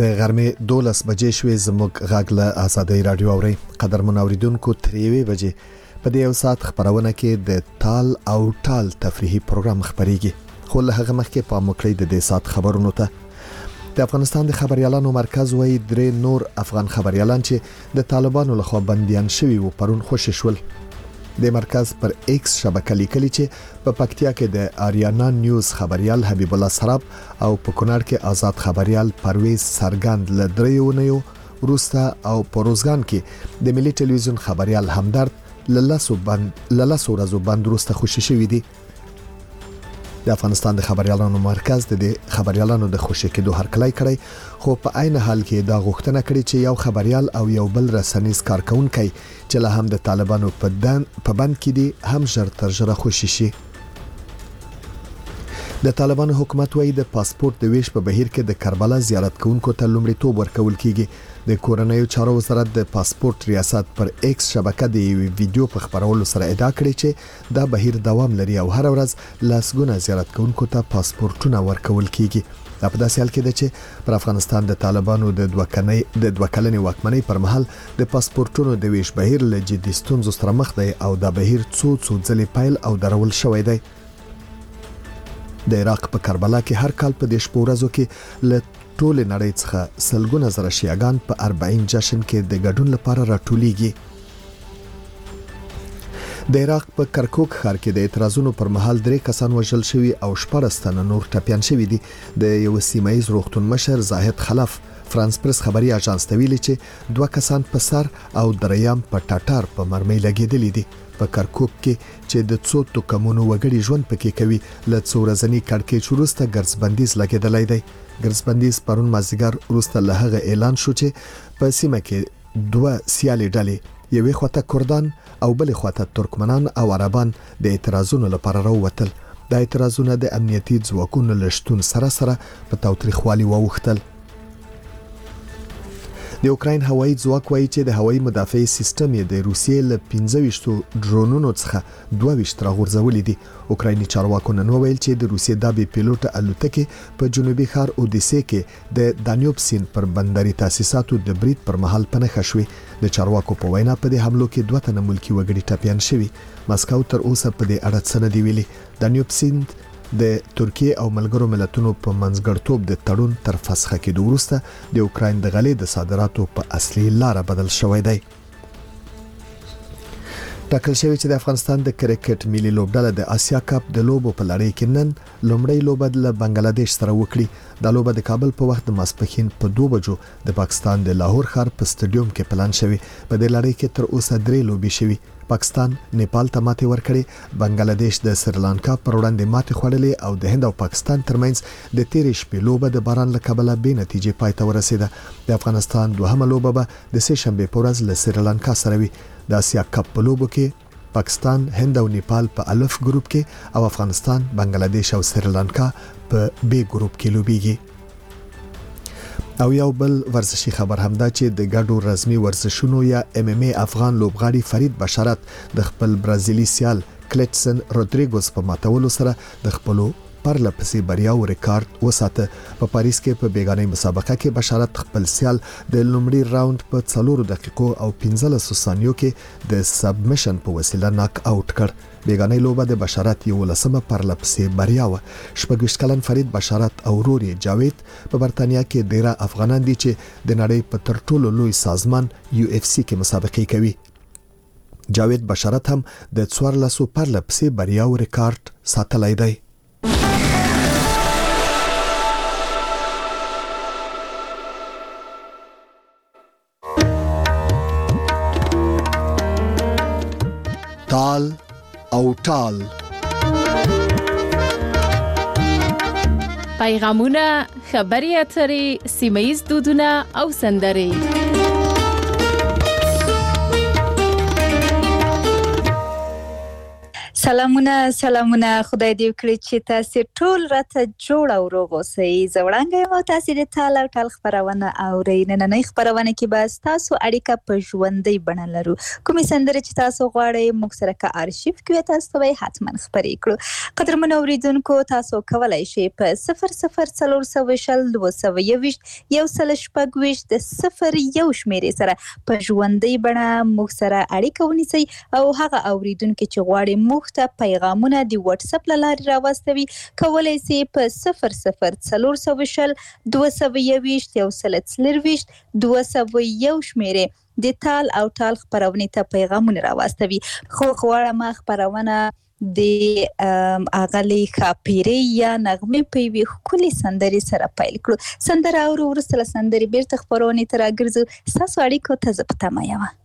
د غرمې 12 بجې شوې زموږ غږ له آزادۍ رادیو اوري قدرمن اوریدونکو 3 بجې په دې یو ساعت خبرونه کې د تال او ټال تفریحي پروګرام خبريږي خو له هغه مخکې په مکړې د دې ساعت خبرونو ته د افغانستان د خبريالانو مرکز وایي درې نور افغان خبريالان چې د طالبانو لخوا بنديان شوي و پرون خوشی شول د مرکز پر ایکس شبکه لیکلي چې په پکتیا کې د آریانا نیوز خبريال حبیب الله سراب او په کونړ کې آزاد خبريال پرویز سرګند ل دریونیو روستا او پروزګان کې د ملي ټلویزیون خبريال همدرد للاسو ورځو بند روسته خوشی شوی دي د افغانستان د خبريالانو مرکز د خبريالانو د خوشی کېدو هرکلی کړی خو په عین حال کې دا غوښتنه کړې چې یو خبريال او یو بل رسنیز کارکونکي چې له هم د طالبانو په بند کې دي هم ژر تر ژره خوشی شي د طالبانو حکومت وایي د پاسپورت د ویش په بهیر کې د کربلا زیارت کوونکو ته لومړیتوب ورکول کیږي د کورنیو چارو وزارت د پاسپورت ریاست پر ایکس شبکه د ویډیو په خبرولو سره ادعا کړې چې دا بهیر دوام لري او هر ورځ لاسګونه زیارت کوونکو ته پاسپورتونه ورکول کیږي دا په داسې حال کې ده چې پر افغانستان د طالبانو د دوه کلنې واکمنۍ پر مهال د پاسپورتونو د ویش بهیر له جدي ستونزو سره مخ دی او دا بهیر څو ځلې پیل او درول شوی دی د عراق په کربلا کې هر کال په دیش پورزو کې له ټول نړۍ څخه سلګونه زره شیعاګان په 40 جشن کې د ګډون لپاره راټولېږي د عراق په کرکوک ښار کې د اعتراضونو پر مهال 3 کسان وژل شوي او 14 تنه نور ټپيان شوي دي د یو سیمایي روغتون مشر زاهد خلف فرانس پرس خبري اژانس ته ویلي چې 2 کسان په سر او دریم په ټاټار په مرمۍ لګیدلې دي په کرکوک کې چې د څو توکمونو وګړي ژوند پکې کوي ل څورزنی کړکېچ وروسته ګرځبندیز لګیدلای دی ګرځبندیز پرون مازیګر وروسته له هغه اعلان شو چې په سیمه کې 2 سیالي ډلې یوې خواته کردان او بلې خواته ترکمنان او عربان د اعتراضونو لپاره راووتل د اعتراضونو د امنیتي ځواکونو لشتون سره په تاوتریخوالي ووختل د اوکراین هوایي ځواک وایي چې د هوایي مدافعي سیستم یې د روسیې له 15 ډرونونو څخه 22 راغورځولې دي اوکرایني چارواکو نن ویل چې د روسیې د بي پیلوټ الوتکې په جنوبي ښار اودیسه کې د دانیوب سیند پر بندري تاسیساتو د برید پر مهال پنهخه شوې د چارواکو په وینا په دې حملو کې 2 تنه ملکی وګړي ټپيان شوي مسکو تر اوسه په دې اړه څه نه دی ویلي دانیوب سیند د ترکیه او ملګرو ملتونو په منځګړتوب د تړون تر فسخه کېدو وروسته د اوکراین د غلې د صادراتو په اصلي لار بدل شوی دی ټاکل شوی چې د افغانستان د کرکټ ملي لوبډله د آسیا کپ د لوبو په لړۍ کې نن لومړی لوبه د بنگلاديش سره وکړي د لوبه د کابل په وخت د ماسپښین په 2 بجو د پاکستان د لاهور ښار په سټډیوم کې پلان شوی په دې لړۍ کې تر اوسه 3 لوبې شوي پاکستان نیپال ته ماتې ورکړې بنگلاديش د سریلانکا پر وړاندې ماتې خوړلې او د هند او پاکستان ترمنځ د تیرې شپې لوبه د باران له کبله به نتیجې پای ته ورسېده د افغانستان دوهمه لوبه به د سه شنبه په ورځ له سریلانکا سره وي د آسیا کپ په لوبو کې پاکستان هند او نیپال په الف ګروپ کې او افغانستان بنگلاديش او سریلانکا په بي ګروپ کې لوبيږي او یو بل ورزشي خبر همدا چې د ګډو رسمي ورزشونو یا MMA افغان لوبغاړي فرید بشارت د خپل برازیلي سیال کلیټسن رودریګوس په ماتولو سره د خپل پرلپسې بریاو ریکارډ وساته په پاریس کې په بیگانه مسابقه کې بشارت خپل سیال د لومړي راوند په 4 دقیقو او 15 ثانیو کې د سبمیشن په وسیله ناک اوټ کړ بیگانه لوبه د بشارت یو لسمه پرلپسې بریا و شپږ کلن فرید بشارت او ورور جاوید په برتانیا کې ډیره افغانان دي چې د نړۍ په تر ټولو لوی سازمان UFC کې مسابقې کوي جاوید بشارت هم د 14 پرلپسې بریاو ریکارډ ساتلی دی تال او ټال پیغامونه خبري اترې سیمایي دودونه او سندري سلامونه خدای دې وکړي چې تاسو ټول راته جوړ او روغ اوسئ. زوړانګه مو تاسو د ټال او ټال خبرونه اورئ. نن خبرونه کې به تاسو اړیکه په ژوندۍ بڼه لرو. کومې سندرې چې تاسو غواړئ موږ سره کا ارشیف کې تاسو به حتما خبرې کړو. قدرمن اوریدونکو تاسو کولای شئ په 00420 221 1 د 01 شمیرې سره په ژوندۍ بڼه موږ سره اړیکه ونیسئ او هغه اوریدونکو چې غواړي موږ ته پیغامونه دی واتس اپ لارې راوستوي. کولای شئ په 00420 221 1 شمیرې د ټال او ټال خبرونه ته پیغامونه راوستوي. خو غواړم خبرونه د اغلی خاپیری یا نغمه په وی خولي سندري سره پیل کړو. سندره او ورسره سندري بیرته خبرونه تر راګرځو. تاسو اړیکو ته زپتا ما یو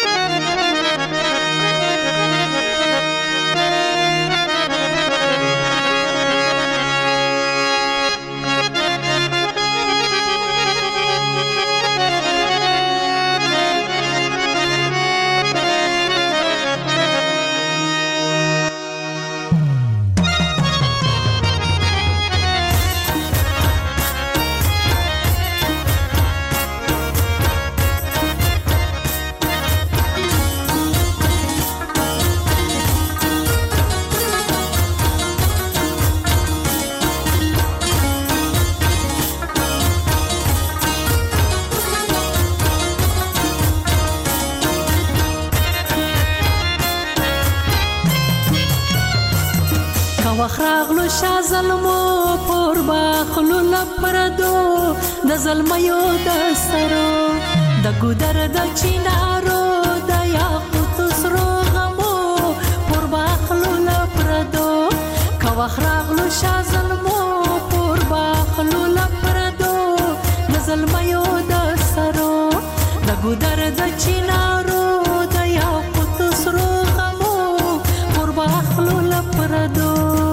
وخراغلو شازلمو پر باخلو لپردو د زلمیو د سرو د ګودر د چینارو د یاقوت سرو غمو پر باخلو لپردو کا وخراغلو شازلمو پر باخلو لپردو د زلمیو د سرو د ګودر د چینارو د یاقوت سرو غمو پر باخلو لپردو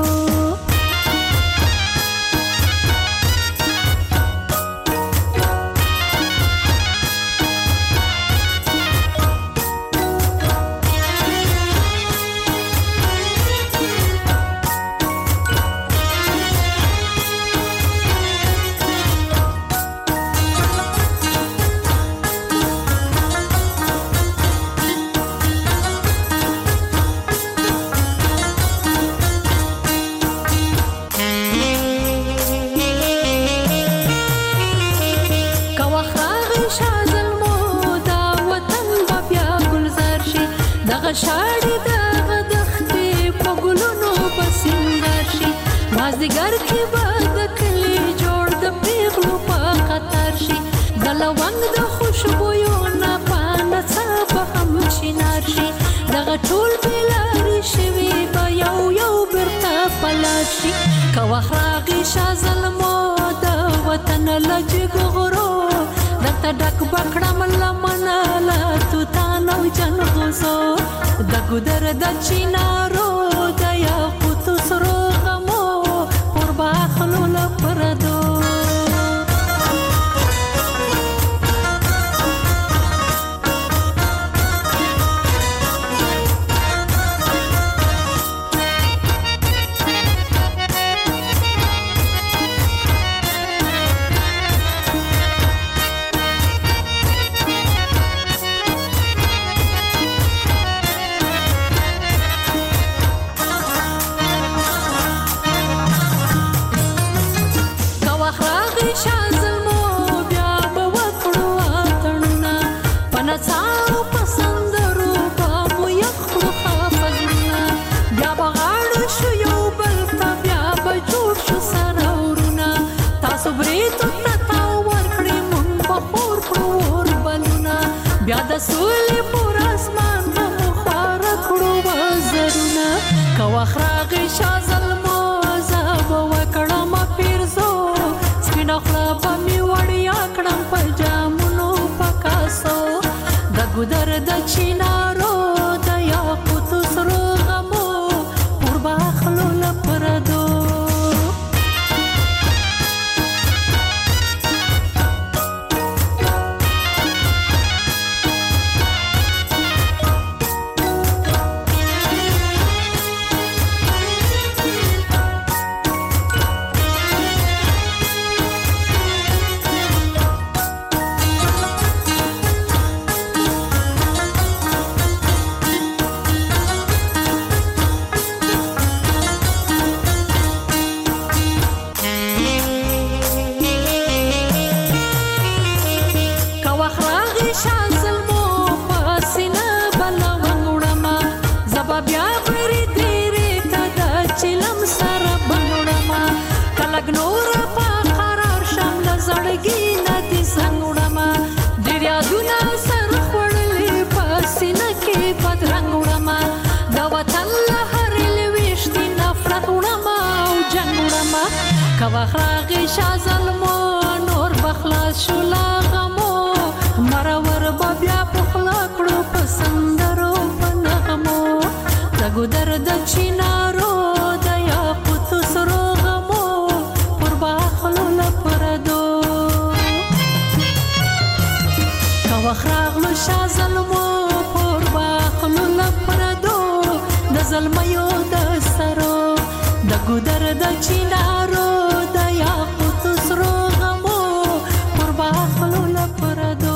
شاړې دغه دښتې په ګلونو بسنګر شي. مازدیګر کې به د کلي جوړ د پیغلو په قطار شي. د لونګ د خوشبویو نه په نڅا به هم شینار شي. دغه ټول بېلارې شوي به یو بیرته په لار شي. که وخت راغی شاه زلمو د وطن له جګو غرو درته ډک به کړم لمنه له توتان او جنغوزو د ګودر د چینارو د یاقوت سرو غمو پر باخلو لپردو بیا د سولې پر اسمان په خواره کړو وزرونه. که وخت راغی شاه زلمو زه به وکړم پیرزو سپینه خوله به مې وړیا کړم په جامونو په کاسو د ګودر د چینارو د یاقوت سرو غمو پر باخلو لپردو بیا پرې تیرې ته د چلم سره بنوړما کلګ نور په قرار شم له زړګي نه دې څنګه ډېر یادونه سر خوړلې په سینه کې بدرنګ وړما د وطن له هرې لویشتې نفرت وړما او جنګ وړما که وخت راغی شاه ظلمو نور به خلاص شو لا غمو مرور به بیا په خوله کړو په سندرو په نغمو د ګودر د چینارو د یاقوتو سرو غمو پر باخلو له پردو که وخت راغلو شاه ظلمو پر باخلو له پردو د زلمیو د سرو د ګودر د چینارو د یاقوتو سرو غمو پر باخلو له پردو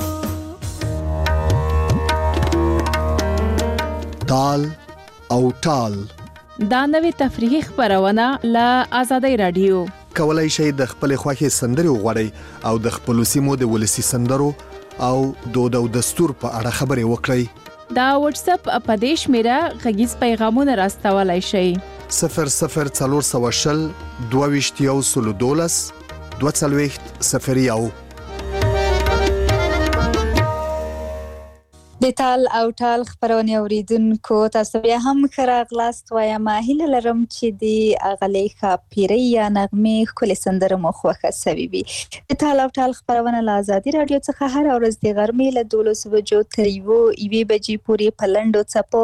تال او ټال دا نوې تفریحي خبرونه له آزادۍ رادیو کولای شئ د خپل خوښي سندري وغوړئ او د خپل سیمو د ولسی سندرو او دود او دستور په اړه خبرې وکړئ دا واتس اپ په دې شمیره غږیز پیغامونه راستولای شئ 0040 22 22 د تال او ټال خبرونه اوریدونکو تاسو بیا هم خراغلاست وایم هیله لرم چې د اغلی خاپیری یا نغمه کل سندره مو خوښه سوي وي د تال او ټال خبرونه له آزادي رادیو څخه هر ورځ د غرمې له 12 بجو تر 1 بجې پورې په لنډو څپو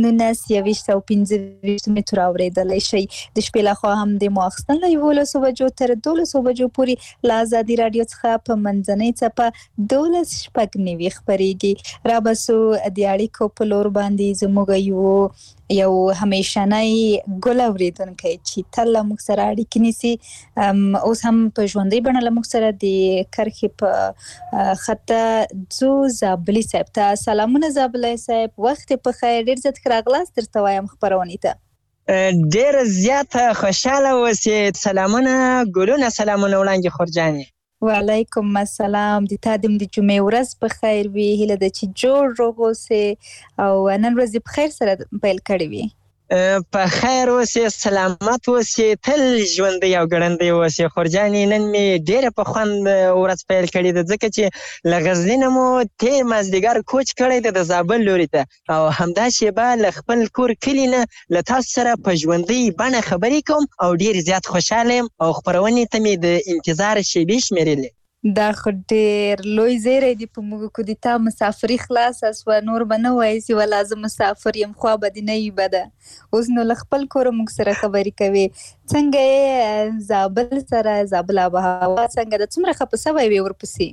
1925 متر اوریدلای شي د شپې له خوا هم د ماخستن له 11 بجو تر 12 بجو پورې له آزادي رادیو څخه په منځنۍ څپه 12 شپږ نیوي خبريږي را سو د اړیکو په لور باندې زموږ یو همیشنۍ ګل اوریدونکو چې تل موږ سره اړیکې نیسي اوس هم په ژوندۍ بڼه له موږ سره د کرخې په خطه زو زابلی صاحب ته سلامونه زابلی صاحب وخت په خیر ډیر زیات راغلاست درته وایم خبرونه ته ډیر زیات خوشاله اوسئ سلامونه ګلونه سلامونه وړاندې خورجانې وعلیکم السلام د تادم د جمعې ورځ په خیر وي هله د چې جوړ روغ اوسئ او نن ورځ په خیر سره پیل کړی وي په خیر اوسئ سلامت اوسئ تل ژوندۍ او ګړندۍ اوسئ خورجانې نن مې ډېره په خوند ورځ پیل کړې ده ځکه چې له غزني نه مو تېر مازدیګر کوچ کړی ده د زابل لوري ته او همدا شیبه له خپل کور کلي نه له تاسو سره په ژوندۍ بڼه خبرې کوم او ډېر زیات خوشحاله یم او خپرونې ته مې د انتظار شیبې شمېرلې دا خو ډېر لوی زیری دی په موږ کو د تا مسافري خلاص اسوه نور به نه وایي چې ولا زه مسافر یم خوا به دې نه وي بده اوس نو له خپل کوره موږ سره خبرې کوي څنګه یې زابل سره زابل آب و هوا څنګه ده څومره خفه سوی وې ورپسې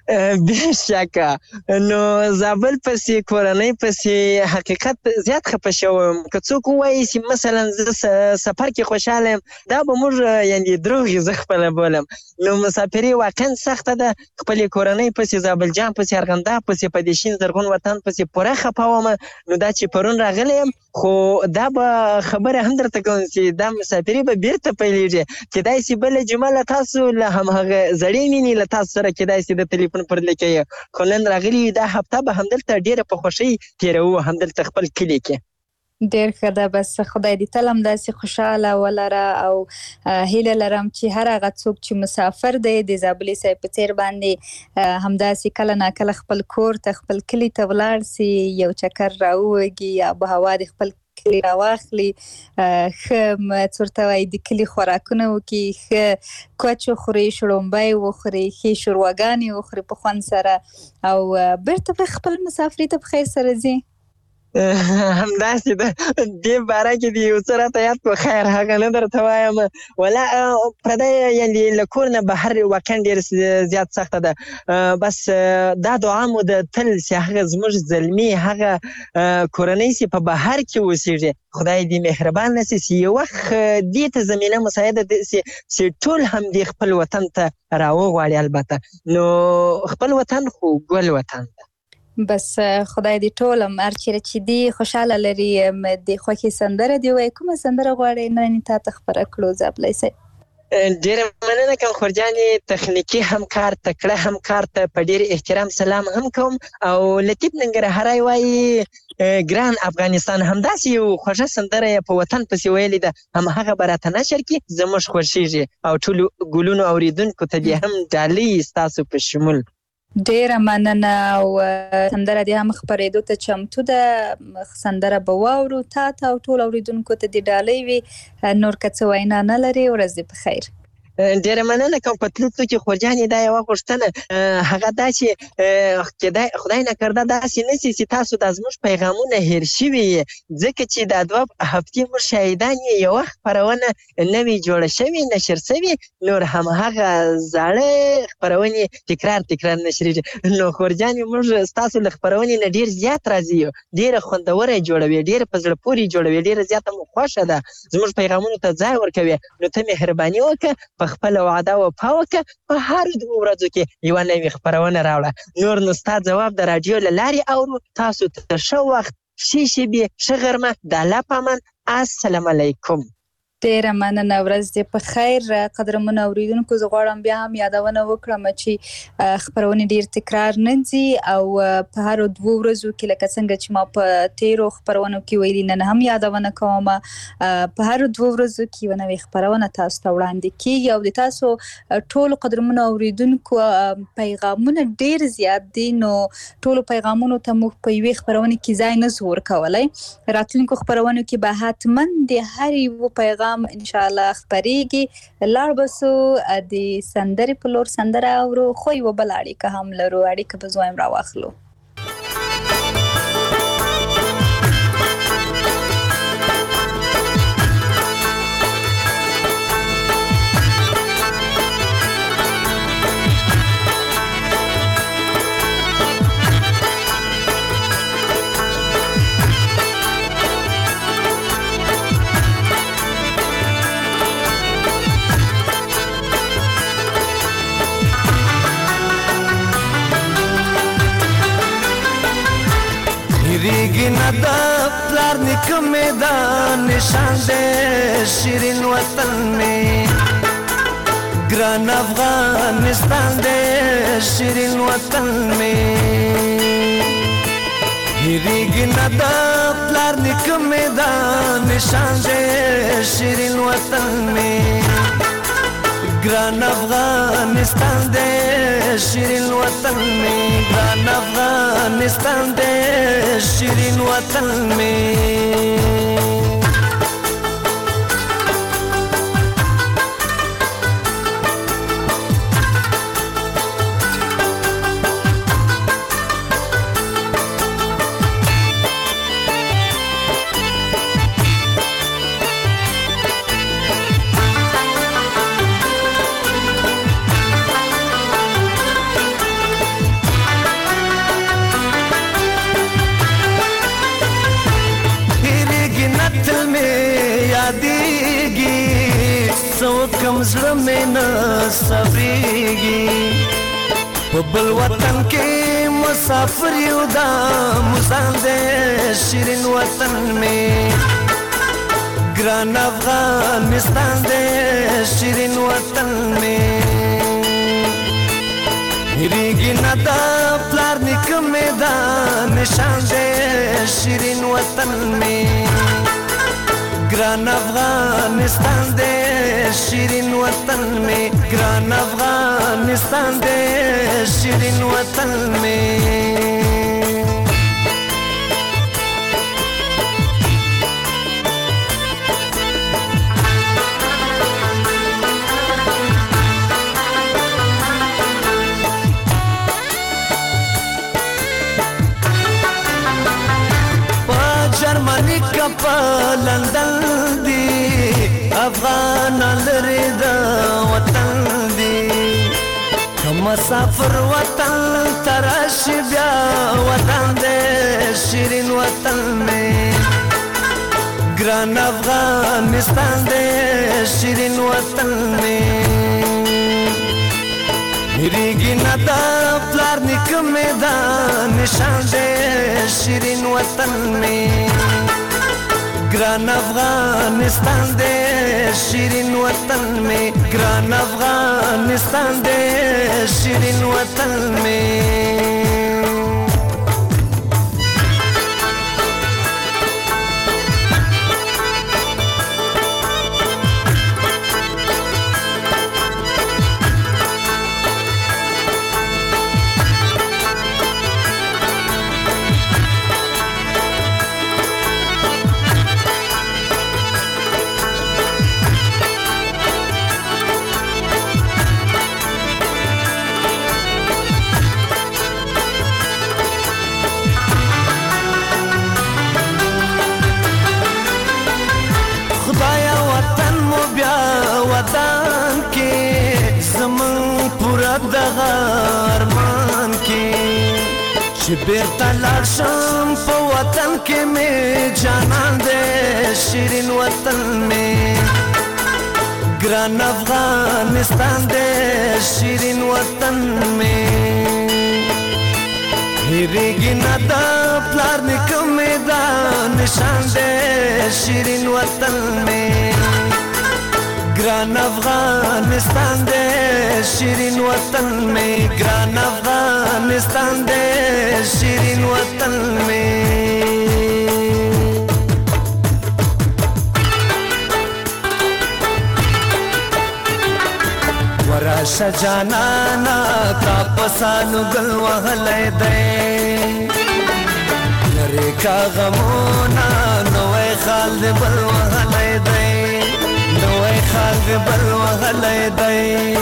بېشکه نو زابل پسې کورنۍ پسې حقیقت زیات خفه شوم که څوک ووایي چې مثلا زه سفر کې خوشحاله یم دا به موږ یعنې دروغ زه خپله بولم نو مسافري واقعا سخته ده خپلې کورنۍ پسې زابل جان پسې ارغنداب پسې په دې شین زرغون وطن پسې پوره خفه وم نو دا چې پرون راغلی یم خو دا به خبره هم درته کوم چې دا مسافري به بیرته پیلېږي کیدای شي بله جمعه له تاسو له همهغه زړې مینې له تاسو سره کیدای شي د تلیفون پر لیکي خو نن راغلي دا هفته به همدلته ډېره په خوښۍ تېروو همدلته خپل کلي کې ډېر ښه ده بس خدای دې تل همداسې خوشحاله ولره او هیله لرم چې هر هغه څوک چې مسافر دی د زابلي صاحب په څېر باندې همداسې کله ناکله خپل کور ته خپل کلي ته ولاړ سي یو چکر راووږي آب و هوا د خپل کلی راواخلي ښه څورته وایي د کلي خوراکونه وکړي ښه کوچ وخوري شړومبی وخوري ښې شورواګانې وخوري په خوند سره او بیرته به خپل مسافري ته په خیر سره ځي همداسې ده دې باره کې د یو څه راته یاد په خیر هغه نه درته وایم ولا پردی یعنې له کور نه بهر واقعا ډېر زیات سخته ده بس دا دعا مو ده تل چې هغه زموږ زلمي هغه کورنۍ چې په بهر کې اوسېږي خدای دې مهربان نسي چې یو وخت دې ته زمینه مساعده چې ټول هم دې خپل وطن ته راوغواړي البته نو خپل وطن خو ګل وطن ده بس خدای دې ټول هر چیرې چې دی خوشحاله لري د خوښې سندره دی وایي کومه سندره غواړئ نن تا ته خپره کړو زابلی صاحب ډیره مننه کوم خورجانې، تخنیکي همکار، تکړه همکار ته په ډیر احترام سلام هم کوم. او لطیف ننګرهاری وایي ګران افغانستان همداسې یو خوږه سندره یې په وطن پسې ویلې ده، همهغه به راته نشر کړي، زموږ خوښیږي او ټولو ګلونو اوریدونکو ته دې هم ډالۍ ستاسو په شمول. ډیره مننه او سندره دې هم خپرېدو ته چمتو ده. سندره به واورو، تا ته او ټول اوریدونکو ته دې ډالۍ وي. نور که څه وینا نه لرې، ورځ دې په خیر. ډیره مننه کوم. په تلو کې خورجانې دا یوه غوښتنه هغه دا چې خدای نکرده داسې نه شي چې تاسو دا زموږ پیغامونه هیر شوي، ځکه چې دا 2 هفتې موږ شاهدان یې یوه خپرونه نوې جوړه شوې نشر شوې، نور همهغه زاړه خپرونې تکرار نشریږي. نو خورجانې موږ ستاسو له خپرونې نه ډېر زیات راضي یو، ډېره خوندوره جوړوي، ډېره په زړه پورې جوړوي، ډېره زیاته مو خوښه ده، زموږ پیغامونو ته ځای ورکوي. نو ته مهرباني وکړه په خپل وعده وفا وکړه، په هر 2 ورځو کې یوه نوې خپرونه راوړه. نور نو ستا ځواب د راډیو له لارې اورو. تاسو ته ښه وخت، ښې شېبې، ښه غرمه، د الله په امان. السلام علیکم. ډیره مننه، ورځ دې په خیر. قدرمنو اوریدونکو، زه غواړم بیا هم یادونه وکړم چې خپرونې ډیر تکرار نه ځي او په هر 2 ورځو کې لکه څنګه چې ما په تیرو خپرونو کې ویلي، نن هم یادونه کوم، په هر 2 ورځو کې یوه نوې خپرونه تاسو ته وړاندې کیږي او د تاسو ټولو قدرمنو اوریدونکو پیغامونه ډیر زیات دي، نو ټولو پیغامونو ته موږ په یوې خپرونه کې ځای نه شو ورکولی. راتلونکو خپرونو کې به حتما د هر یو پیغام ان شاء الله خپرېږي. لاړ به سو د سندرې په لور سندره اورو، خو یوه بله اړیکه هم لرو، اړیکه به زویم راواخلو. ریگی ندا پلار نکم میدان نشان دے شیرین وطن میں، گران افغانستان دے شیرین وطن میں. ریگی ندا پلار نکم میدان نشان دے شیرین وطن میں، گران افغانستان دے شیرین وطن میں، گران افغانستان دے شیرین وطن میں. کم زړه مې نه صبرېږي، په بل وطن کې مسافر یو دا مزان دی شیرین وطن مې، ګران افغانستان دی شیرین وطن مې. هېرېږي نه دا پلار نیکه مې دا نشان دی شیرین وطن مې، گران افغانستان دے شیرین وطن میں، گران افغانستان دے شیرین وطن میں. جرمنی کا پا لندن دی افغان لري د وطن دی، مسافر وطن تراشی بیا وطن دی شیرین وطن میں، گران افغانستان دی شیرین وطن میں. هېرېږي نه دا پلار نیکه مې دا نشان دی شیرین وطن میں، ګران افغانستان دې شیرین وطن می ګران افغانستان دې شیرین وطن می دغه ارمان کې چې بیرته لاړ شم په وطن کې مې جانان دې شیرین وطن مې ګران افغانستان دې شیرین وطن مې هېرېږي نه د پلار نیکه مې دا نشان دې شیرین وطن مې ګران افغانستان دې شیرین وطن میں ګران افغانستان دې شیرین وطن میں ورشه جانانا تا پسانو گل وهلې دې لری کا غمونا نوې خال دې بل وهلې دې نوې خال دې بل وهلې دې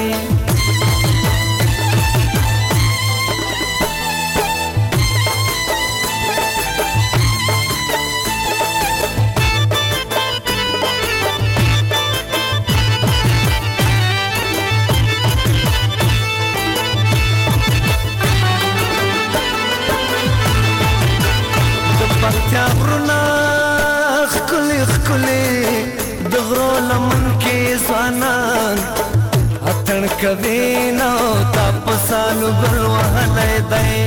غرونه ښکلي ښکلي د غرو لمن کې ځوانان اتڼ کوي نو تا په سالو ګل وهلی دی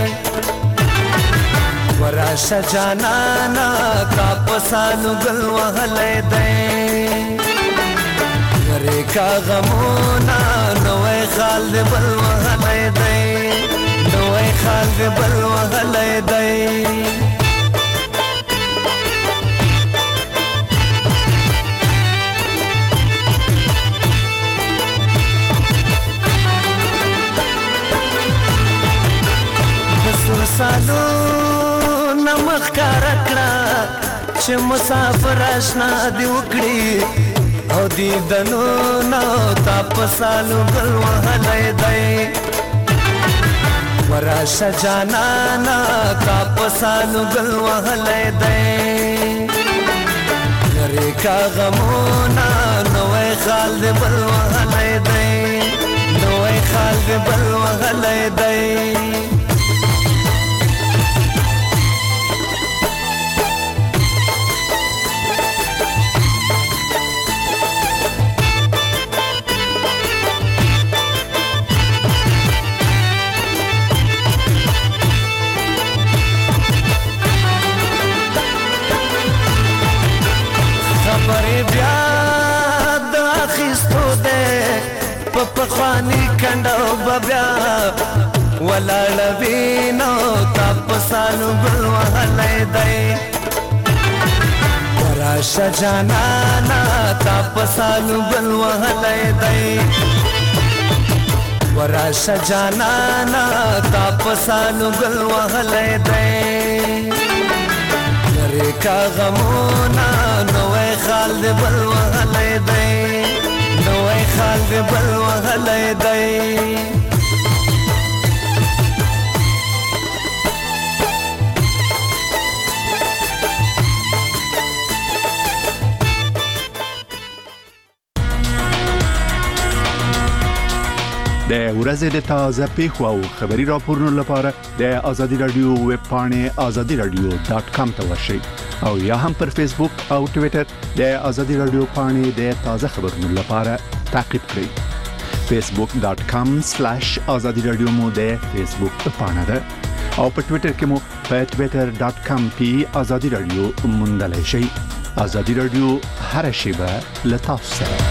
وراشه جانانا تا په سالو ګل وهلی دی لرې کا غمونه نوی خال دې بل وهلی دی نوی خال دې بل وهلی دی سالو نمخ کارا کړه چې مسافر آشنا دی وکړي او دی دنو نو تا په سالو ګل وهلی دی وراشه جانانا تا په سالو ګل وهلی دی لرې کا غمونا نوی خال دې بل وهلی دی نوی خال دې بل وهلی دی بیا د اخیستو دی په پخواني کنډو به بیا ولاړوي نو تا په سالو ګل وهلی دی وراشه جانانا تا په سالو ګل وهلی دی وراشه جانانا تا په سالو ګل وهلی دی لرې کا غمونا نوی خال دې بل وهلی دی نوی خال دې بل وهلی دی د ورځې د تازه پیښو او خبري راپورونو لپاره د ازادي رادیو ویب پاڼې azadiradio.com ته ورشئ او یا هم پر فیسبوک او ټوئیټر د ازادي رادیو پاڼې د تازه خبرونو لپاره تعقیب کړئ facebook.com/azadiradio مو د فیسبوک پاڼه ده او په ټوئیټر کې مو په twitter.com/azadiradio موندلای شئ ازادي رادیو هر شیبه له تاسو سره.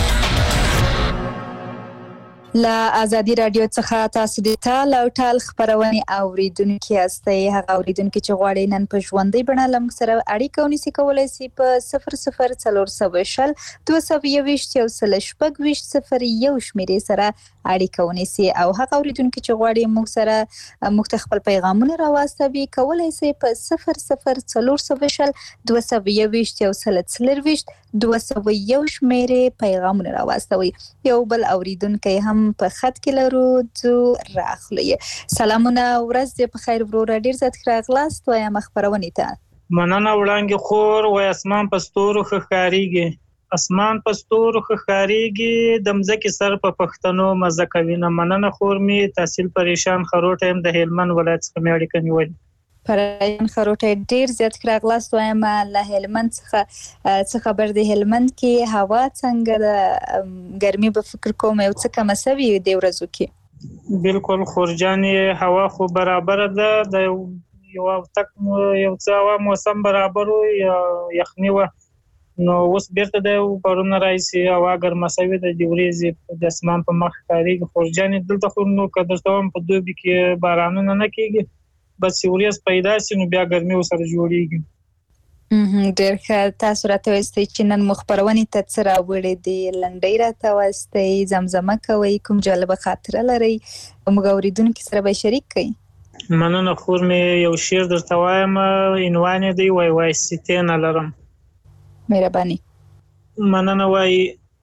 لا ازادي رادیو څخه تاسو د ټال او ټال خبرونه اوریدونکو یاستئ. هغه اوریدونکو چې غواړي نن په ژوندۍ بڼه لمږ سره اړیکه ونیسي کولای شي په 0040 221 شمیرې سره اړیکه ونیسي او هغه اوریدونکو چې غواړي موږ سره مختلف پیغامونه راوستوي کولای شي په 0040 221 شمیرې پیغامونه راوستوي. یو بل اوریدونکو هم په خط کې لرو جو راخلی. سلامونه ورځ دې په خیر ورور ډیر زیات راغلاست وایم خبرونه ته. مننه وړاندې خور و اسمان پستورو خخاریږي اسمان پستورو خخاریږي د مځکه سر په پښتنو مزه کوي نه. مننه خور می تحصیل پریشان خروټ هم د هلمند ولایت څخه مې اړیکه نیولې. پرین خروټ ډیر زیات راغلاست وایم له هلمند څخه خبر دی. هلمند کې هوا څنګه د ګرمي په فکر کوم یو څه کم سوي دی ورځو کې؟ بالکل خورجانې هوا خو برابر ده د یو څه موسم برابر یا یخني و نو اوس بیرته د پرونه راځي هوا ګرمه سوي د ورځې د اسمان په مخ کاریږي. خورجانې دلته خو نو کده تم په دوبي کې بارانونه نه کیږي بس ورځ پیدا سي نو بیا ګرمي وسره جوړیږي. ډېر ښه. تاسو راته وایئ چې نن مخبرونه ته څه راوړې دي لنډۍ راته وایئ زمزمه کوئ کوم جالبه خاطره لرئ موږ اوریدونکو سره به شریک کړئ. مننه خور مې یو شعر درته وایم عنوان دی وای ستې نه لرم. مهرباني. مننه وای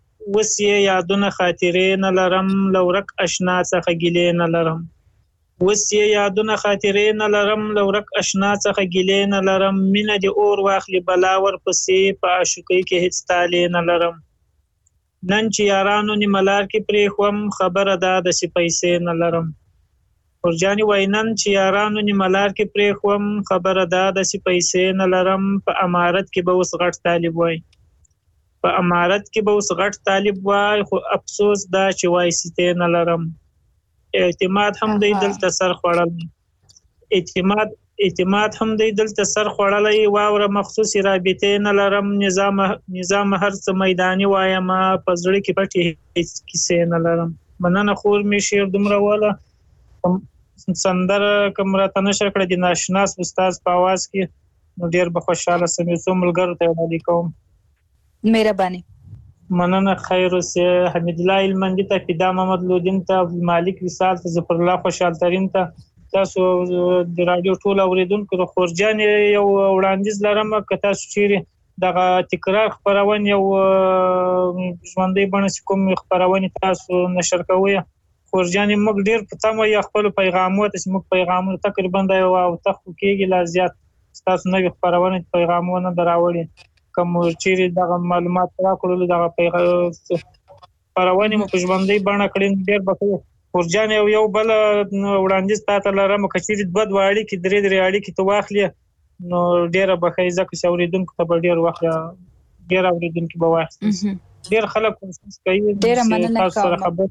وسې یادونه خاطرې نه لرم لورک آشنا څخه ګیلې نه لرم. وسې یادونه خاطرې نه لرم لورک آشنا څخه ګیلې نه لرم. مینه د اور واخلي بلا ور پسې په عاشقۍ کې هیڅ تالې نه لرم. نن چې یارانو نیملار کې پرې خوم خبره ده د سپیسې نه لرم. ورجاني وای نن چې یارانو نیملار کې پرې خوم خبره ده د سپیسې نه لرم. په امارت کې به اوس غټ طالب وای په امارت کې به اوس غټ طالب وای خو افسوس دا چې وای ستې نه لرم. اعتماد هم دی دلته سر خوړل اعتماد هم دی دلته سر خوړلای واوره مخصوصي رابطې نه لرم. نظام هر څه میداني وایم په زړه کې پټي هیڅ کیسې نه لرم. مننه خور می شعر دومره واله سندره کوم راته نشر کړی د ناشناس استاد په आवाज کې نو ډیر به خوشاله سم څو ملګرو ته وړاندې کوم. مهرباني. مننه خیر اوسه. حمید الله المندی ته فدا محمد لودین ته مالک وصال ته ظفر الله خوشحال ترین ته تاسو د رادیو ټول اوریدونکو د خورجان یو وړاندیز لرم که تاسو چیرې دغه تکرار خبرونه یو ژوندۍ بڼه کوم خبرونه تاسو نشر کوئ خورجان موږ ډیر په تمه یا خپل پیغامونه چې موږ پیغامونه تقریبا د او تخو کېږي لا زیات تاسو نوې خبرونه پیغامونه دراوړي کوم چیرې دغه معلومات راکړل دغه پیغامونه مو په ژوندۍ بڼه کړین ډیر بخو خورجان یو بل وړاندیز تاسو لرم کچېری دوه اړیکې کې درې اړیکې ته واخلې نو ډیره بخې ځکه چې اوریدونکو ته ډیر وخت ډیر اوریدونکو به واخلي ډیر خلک کوشش کوي ډیر مننه کوم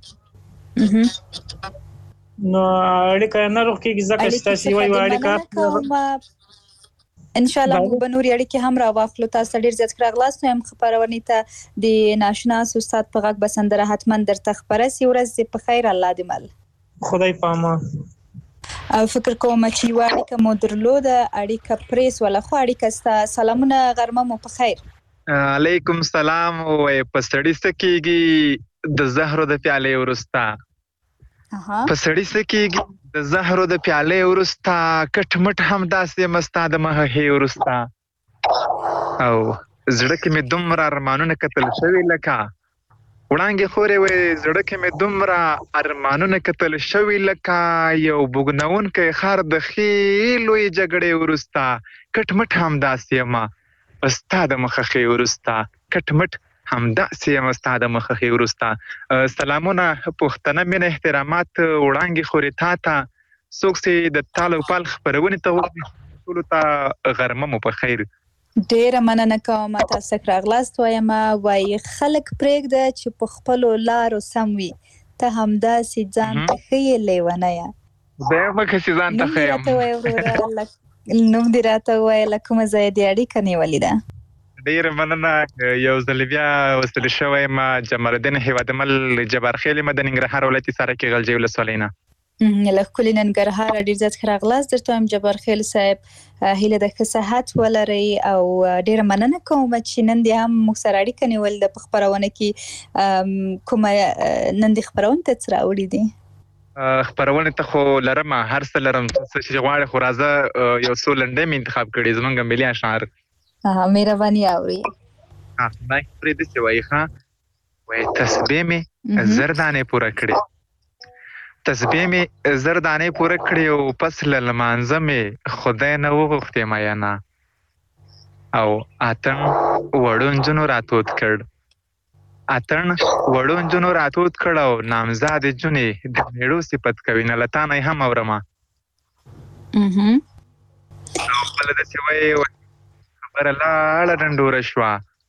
نو اړیکه نه روخ کې ځکه چې تاسو یو اړیکه ان شاء الله موږ به نور اړیکې هم راوخلو. تاسو ډیر زیات راغلاست هم خبرونه ته د ناشناس استاد په غږ بسندره حتما درته خبره سی ورځ په خیر الله دې مل خدای پاما. او فکر کوم چې اړیکه مو درلوده اړیکه پریس ولا خو اړیکه ستا سلامونه غرمه مو په خیر. علیکم السلام او په سړی سکیږي د زهرو د پیاله ورستا په سړی سکیږي د زهرو د پیاله ورستا کټمټ هم داسې مستا د مه هي ورستا او زړه کې مې دومره ارمانونه کتل شوی لکه وړانګې خورې وې زړه کې مې دومره ارمانونه کتل شوی لکه یو بوګنون خار د خېلوی جګړې ورستا کټمټ هم داسې ما استا د مخخې ورستا کټمټ همدا سیم استاد مخخي ورستا. سلامونه پښتنه من احترامات وړانګي خوري تا څوک سي د تالو پال خبرونه ته ټول ته غرمه مو په خیر. ډیر مننه کوم تاسو راغلاست وایم وای خلک پرېږده چې په خپل لارو سم وي ته همدا سي ځان ته خې لیونه یا زه مخه سي ځان ته خې نو دې راته وای لکه مزه دې اړیکه نیولې ده ډیر مننه یو ځل بیا وستل شوی ما جمال الدین هیوادمل جبارخیل مدني ننګرهار ولایت سره کې غلجی ولسوالۍ نه له کلی ننګرهار ډیر زیات خراغلاس درته هم جبارخیل صاحب هیله د صحت ولري او ډیر مننه کوم چې نن دې هم موږ سره اړیکه نیول د خبرونه کې کومه نن دې خبرونه ته سره وړي دي خبرونه ته خو لرم هر څه لرم چې غواړي خو راځه یو څو لنډې مې انتخاب کړي زمونږ ملي اشعار مهرباني اوري ما پرې د څه وایي ښه وایي تسبیح مې زردانې پوره کړي تسبیح مې زردانې پوره کړي او پس له لمانځه مې خدای نه وغوښتې میانه او اتڼ وړو نجونو راتود کړ او نامزاد جونې د میړو صفت کوي نه له تا نه یې هم اورمه بله داسې وایي خبره لاړه ډنډوره شوه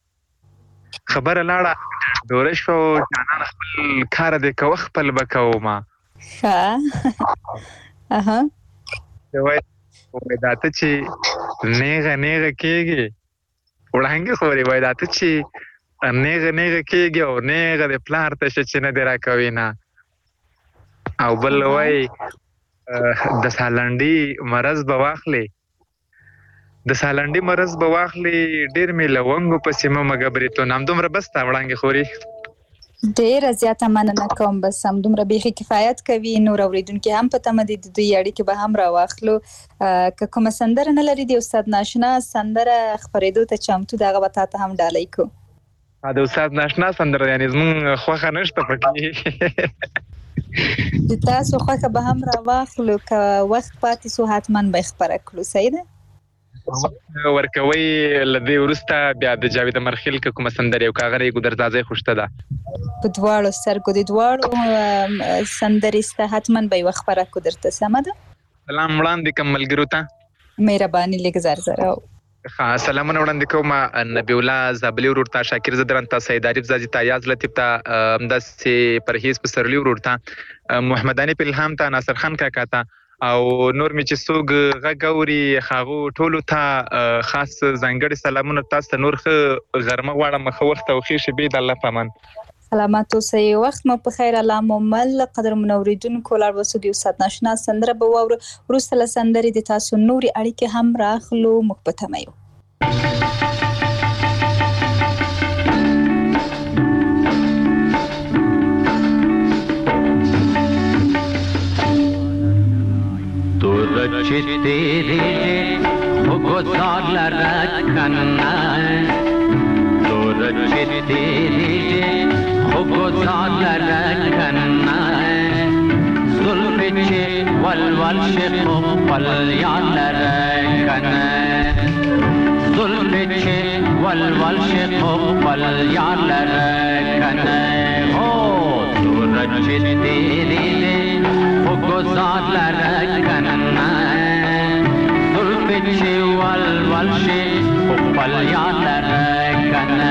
او جانان خپل کاره دی کوه خپل به کومه وای دا ته چې نیغه کېږي وړانګې خورې وای دا ته چې نیغه کېږي او نیغه د پلار ته شه چې نه دې راکوي نه او بل وای د سالنډي مرض به واخلې ډېر مې لونګو پسې مه مګه بریتون همدومره بس ته وړانګې خورې ډیره زیاته مننه کوم بس همدومره بیخي کفایت کوي نور اوریدونکي هم په تمه دي د دوی اړیکې به هم راواخلو که کومه سندره نه لري د استاد ناشنا سندره خپرېدو ته چمتو دغه به تا ته هم ډالۍ کو د استاد ناشنا سندره یعنې زمونږ خوښه نشته پکې د تاسو خوښه به هم راواخلو که وخت پاتې سو حتما به یې خپره کړو صحیح ده ورکوي له دې وروسته بیا د جاوید امرخیل که کومه سندره یو کاغره یې ګودرزازۍ خوشته ده په دواړو سترګو د دواړو سندرې سته حتما به یې خپره کړو درته سمه ده سلام وړاندې کوم ملګرو ته مهرباني لږ زر سلامونه وړاندې کوم نبی الله زابلي ورور ته شاکر زدران ته سید عارف زاجي ته یاز لطیف ته همداسې پرهیز پسرلي ورور ته محمداني پلهام ته ناصر خان کاکا ته او نور مې چې څوک غږ اوري هغو ټولو ته خاص ځانګړي سلامونه تاسو ته نور ښه غرمه غواړم ښه وخت او ښې شېبې د الله په امان سلامت اوسئ وخت مو په خیر الله مو مل قدرمنو اوریدونکو لاړ وسو د استاد ناشنا سندره به واورو وروسته له سندرې د تاسو نورې اړیکې هم راخلو موږ په تمه یو چې تیرې وګزار لره کنه تور چې تیرې وګزار لره کنه زلف چې ولول شیخ خپل یاد لره کنه زلف چې ولول شیخ خپل یاد لره کنه او تور چې تیرې وګزار لره کنه چې ول شي خپل یاد لره کنه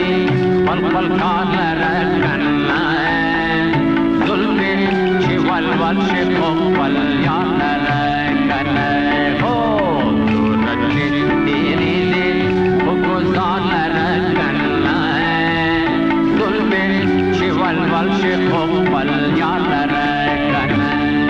خپل کار لره کنه زلفې چې ولول شي خپل یار لره کنه هو صورت چې تیرې دې په ګزار لره کنه زلفې چې ولول شي خپل یار لره کنه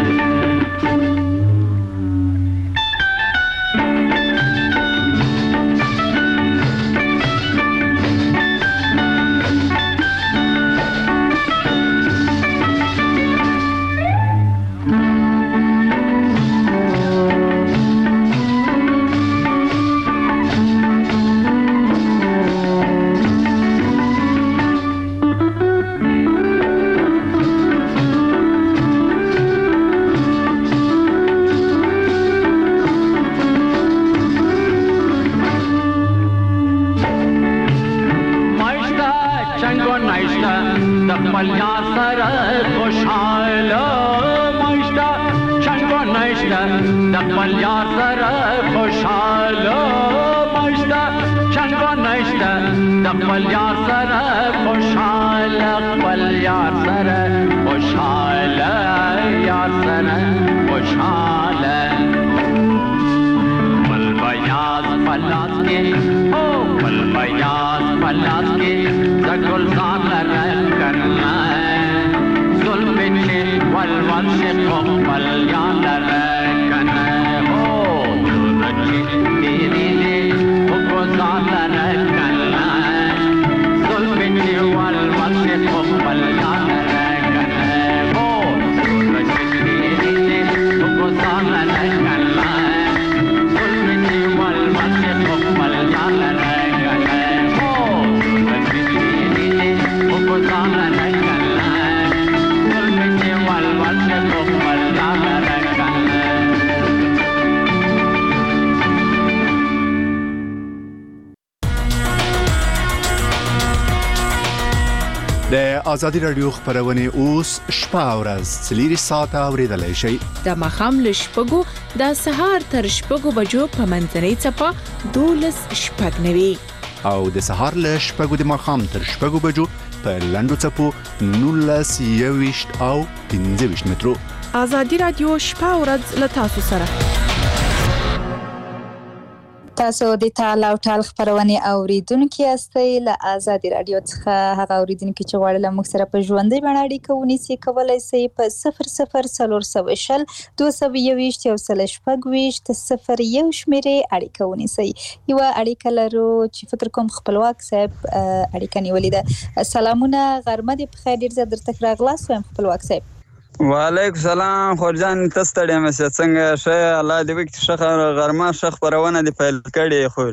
آزادی رادیو خبرونه اوس شپه او ورځ 4 ساعته اوریدلای شئ د ماښام له شپږو د سهار تر شپږو بجو په منځنۍ څپه 12:09 او د سهار له شپږو د ماښام تر شپږو بجو په لنډو څپو 19 او 15 مترو. آزادی رادیو شپه او ورځ له تاسو سره. تاسو د تعال او ټال خبرونه اوریدونکو یاستئ له آزادی رادیو څخه هغه اوریدونکو چې غواړي له موږ سره په ژوندۍ باندې اړیکه ونیسي کولای شي په 0040 221 0 شمیرې اړیکه ونیسي. یو اړیکه لرو چې فکر کوم خپلواک صاحب اړیکه نیولې ده. سلامونه غرمه دې په خیر ډیر زیات درته راغلاس وایم خپلواک صاحب. وعلیکم سلام خورجان تاسو ته مې څنګه شه الله دې وکړي شخه غرمه شخ پرونه دې پیل کړي خو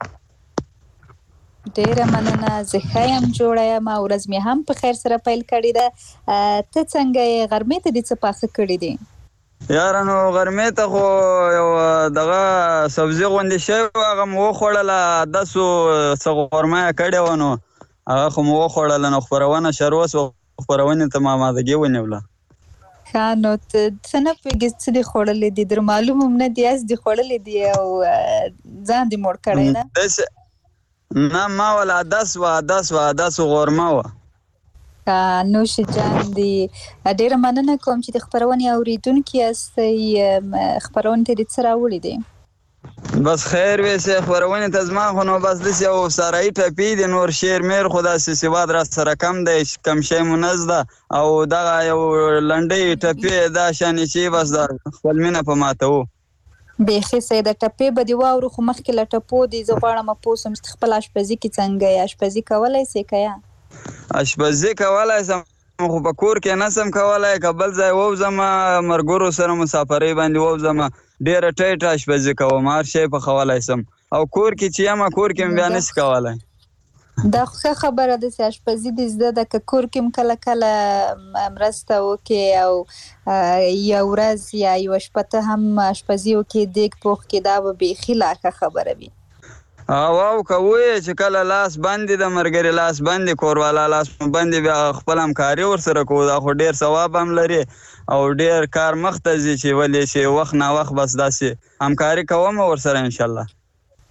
ډیره مننه زه خیم جوړه ما ورځ مې هم په خیر سره پیل کړی ده. ته څنګه غرمه ته دې څه پاخه کړی دي؟ یارانو غرمه ته خو یو دغه سبزی غوندې شی هغه مو خوړله 10 غرمه کړي ونه هغه خو مو خوړله نو خبرونه شروس خبرونه ته ما ماده ونیوله خانو ته څنګه پیګس دي خورلې دي در معلومه نه دي اس دي خورلې دي او ځان دي مور کړی نه ما ولا 10 غرمه و نوش جان دي ډیر مننه کوم چې د خبرونه اوریدونکو یاستئ. خبرونه ته د څه راوړي دي؟ بس خیر ویسه خبرونه ته زما خو نو بس د یو سارای ټپی د نور شیر میر خدا سي سواد را سره کم دی کم شی منزده او دا یو لنډي ټپی دا شان شي بس دا خپل مینه په ماتو بيخي سید ټپی به دی واورو خو مخکې لټپو دي زه غواړم پوسم چې خپل اشپزي کې څنګه اشپزي کولای سي کیا اشپزي کولای سم خو په کور کې نسم کولای کبل ځای ووزم مرګورو سره مسافرې باندې ووزم ډېر ټیټ اشپزي کوم هر شی په خوالای سم او کور کې چې ما کور کې بیان نس کولای دا خو خبره ده چې اشپزي د زده د کور کې کله کله مرسته وکي او یو ورځ یا یو شپه هم اشپزي وکي دیګ پوخ کې دا به بيخي لاکه خبره وي او کوی چې کله لاس باندې د مرګري لاس باندې کوروالا لاس باندې بیا خپل همکاري ورسره کوو دا خو ډیر ثواب هم لري او ډیر کار مختزي چې ولې شي وخت نه وخت بس داسې همکاري کوم ورسره ان شاء الله.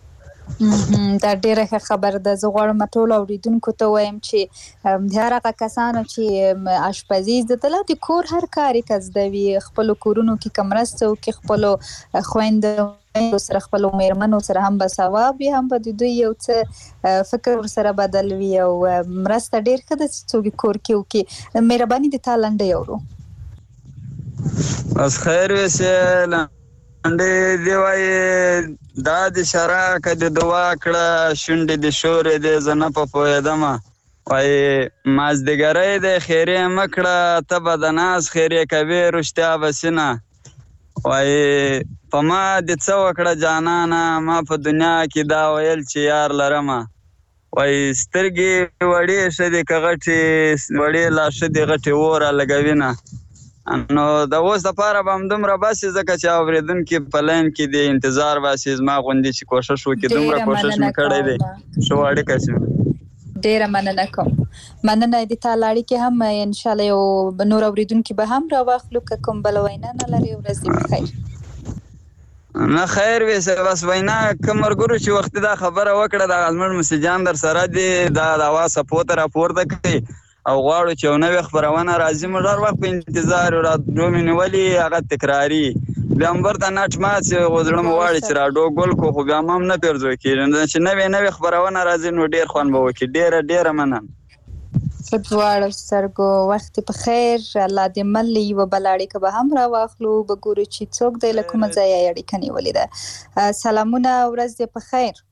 دا ډیره ښه خبر ده. زه غواړم ټول اوریدونکو ته وایم چې هغه کسانو چې آشپزي زده د کور هر کاري کس دوي خپل کورونو کې کمرسته او کې خپل خويند سره خپل میرمنو سره هم به ثواب هم به دوی یو څه فکر سره بدل وي او مرسته ډیر ښه ده چې کور کې وکي. مهرباني د تالنده یورو بس خیر وسه لنډې دی وای دا د شرع کده دعا کړه شونډې د شورې د زنه په پوهېدمه وای مازدیګرۍ د خیرې مکړه ته به د ناز خیرې کوي رښتیا بسینه وای په ما د څه وکړه جانانه ما په دنیا کې دا ویل چې یار لرمه وای سترګې وړې ښه دي که غټې وړې لا ښه دي غټې اوره لګوینه نو د اوس دپاره به همدومره باسي ځکه چې اورېدونکي په لاین کې د انتظار باسي زما غوندې چې کوشش وکړي دومره کوشش مې کړی دی ښه اړیکه شي. ډیره مننه کوم. مننه د تال اړیکې هم ان شاء الله یو نور اوریدونکي به هم راواخلو که کوم بل وینا نه لري. ورځ دې بخیر. نه خیر ویسه بس وینا کوم مرګرو چې وخت دا خبره وکړه د ازمن مسجان در سره دی دا د اواز سپورت راپورته کوي او غواړو چې یو نوې خبرونه راځي موږ هر وخت په انتظار را دومې نیولي هغه تکراري بیا هم ورته نټ مات شي زړه مو غواړي چې راډیو ګل کو خو بیا هم نه پېرزو کېږي چې نوې خبرونه راځي نو ډېر خوند به وکړي. ډېره مننه. ښه دواړو سترګو وخت په خیر. الله دې مل یوه بله اړیکه به هم راواخلو به ګورو چې څوک دی له کومه ځایه یې اړیکه نیولې ده. سلامونه ورځ دې په خیر.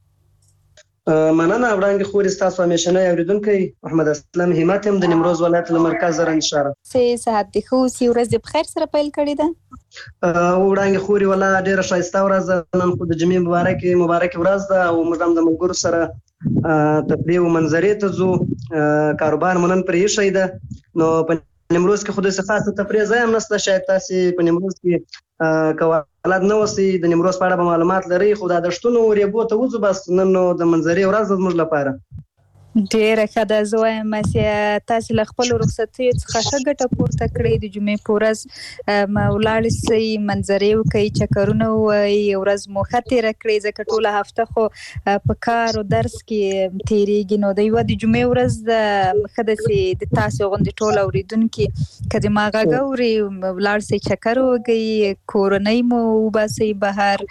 مننه وړاندې خوري ستاسو همیشنی اوریدونکی محمد اسلم همت هم د نیمروز ولایت له مرکز رنګ شهر. صحت دې ښه اوسي. ورځ دې په خیر سره پیل کړې ده. وړاندې خوري ولا ډیره ښایسته ورځ ده. نن خو د جمعې مبارک ورځ ده او موږ هم د ملګرو سره تفریح او منظرې ته ځو. کاروبار مو نن پرې ایښی ده نو په نیمروز کې خو داسې خاصه تفریح ځای هم نشته. شاید تاسې په نیمروز کې که حالات نه اوسئ د نیمروز په اړه به معلومات لرئ خو دا د شتونو ریبو ته وځو بس نن نو د منظرې ورځ ده زموږ لپاره. ډیره ښه ده. زه وایم چې تاسې له خپلو رخصتیو څخه ښه ګټه پورته کړئ. د جمعې په ورځ ولاړ سئ منظرې وکئ چکرونه ووهئ ورځ مو ښه تېره کړئ ځکه ټوله هفته خو په کار او درس کې تېرېږي نو د یوه د جمعې ورځ ښه ده چې د تاسې غوندې ټول اورېدونکي که د ما غږ اوري ولاړ سئ چکر ووهئ کورنۍ مو وباسئ بهر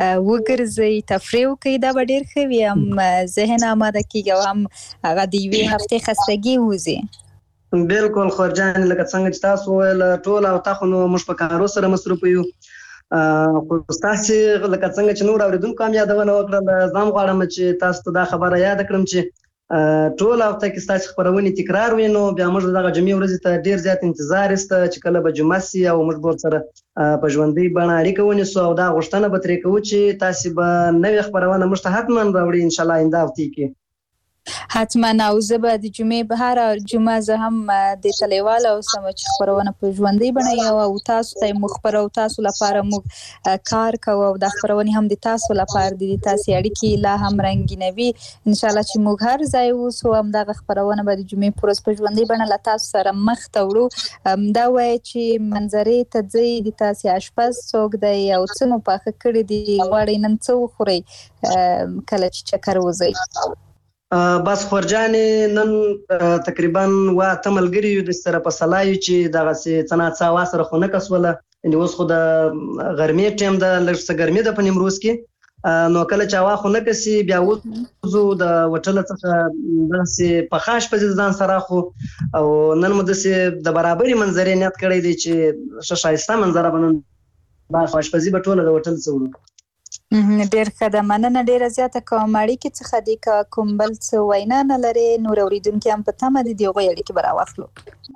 وګرځئ تفریح وکئ دا به ډېر ښه وي. هم ذهن آماده کېږي او هم هغه د یوې هفتې خستګي وځي. بالکل خورجان لکه څنګه چې تاسو وویل ټول او تا خو نو موږ په کارو سره مصروف یو خو ستاسې لکه څنګه چې نور اورېدونکو هم یادونه وکړله زه هم غواړم چې تاسو ته دا خبره یاده کړم چې ټول هفته کې ستاسې خپرونې تکرار وي نو بیا موږ دغه جمعې ورځې ته ډېر زیات انتظار ایسته چې کله به جمعه سي او موږ به ورسره په ژوندۍ بڼه اړیکه ونیسو او دا غوښتنه به ترې کوو چې تاسې به نوې خپرونه موږ ته حتما راوړي انشاءالله آینده هفتې کې. حتما. او زه به د جمعې به هره جمعه زه هم د تلیواله اوسم چې خپرونه په ژوندۍ بڼه یو او تاسو ته موږ خپرو تاسو لپاره موږ کار کوو او دا خپرونې هم د تاسو لپاره دي. تاسې اړیکې لا هم رنګینوي انشاءالله چې موږ هر ځای اوسو همدغه خپرونه به د جمعې په ورځ په ژوندۍ بڼه له تاسو سره مخ ته وړو. دا وایي چې منظرې ته ځئ د تاسې اشپز څوک دی او څه مو پاخه کړي دي غواړئ نن څه وخورئ کله چې چکر وځئ. بس خورجانې نن تقریبا 8 ملګري یو د سره په سلا یو چې دغسې څه ناڅه هوا سره خو نه کسوله یعنې اوس خو د غرمې ټایم ده لږ څه ګرمي ده په نیمروز کې نو کله چې هوا خو نه کسي بیا وځو د هوټله څخه داسې پخه اشپزي ځان سره اخلو او نن مو داسې د برابرې منظرې نیت کړی دی چې ښه ښایسته منظره به نن دا اشپزي به ټوله د هوټل څه وړو. ډېر ښه ده. مننه ډېره زیاته کوم. اړیکې څخه دي که کوم بل څه وینا نه لرې نور اورېدونکي هم په تمه دي د هغوی اړیکې به راواخلو.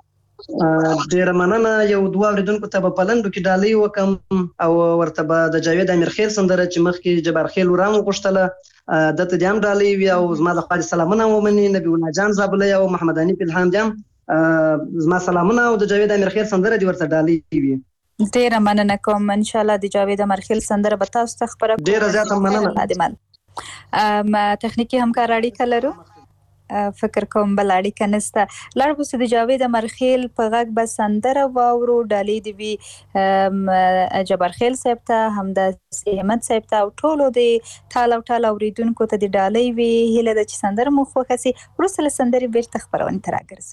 ډېره مننه. یو دوه اورېدونکو ته به په لنډو کې ډالۍ وکړم او ورته به د جاوید امیرخیل سندره چې مخکې جبارخیل ورام وغوښتله دته دې هم ډالۍ وي او زما د خوا دې سلامونه ومني. نبي الله جان زابلی او محمد حنیف الهام دې هم زما سلامونه او د جاوید امیرخیل سندره دې ورته ډالۍ وي. ډیره مننه کوم. ان شاء الله د جاوید امیرخیل سندره به تاسو ته خبره کوم. ډیره زیاته مننه. تخنیکی همکار اړیکه لرو. فکر کوم بل اړیکه نشته. لاړ به د جاوید امرخیل په غږ به سندره واورو، ډالۍ دې وي جبارخیل صاحب ته، همداسې همت صاحب ته او ټولو د ټال او ټال اورېدونکو ته د ډالۍ وي. هیله ده چې سندره مو خوښه سي. وروسته له سندرې بېرته خپرونې ته راګرځو.